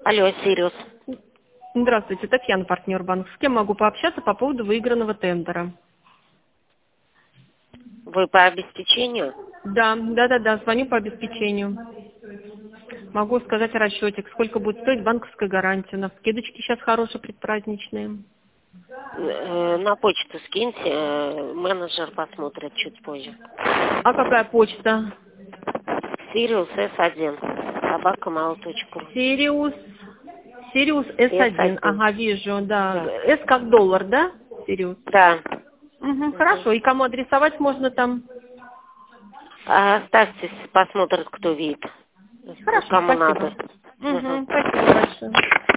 Алло, Сириус. Здравствуйте, Татьяна, партнер банк. С кем могу пообщаться по поводу выигранного тендера? Вы по обеспечению? Да, звоню по обеспечению. Могу сказать расчетик, сколько будет стоить банковская гарантия. На скидочки сейчас хорошие предпраздничные. На почту скиньте, менеджер посмотрит чуть позже. А какая почта? Сириус С1, собакамал.ру. Сириус S1. С1. Ага, вижу, да. Да. S как доллар, да? Сириус. Да. Угу, Мгм. хорошо. И кому адресовать можно там? Оставьте, посмотрит, кто видит. Хорошо, Кому спасибо. надо. Мгм. Угу, спасибо большое.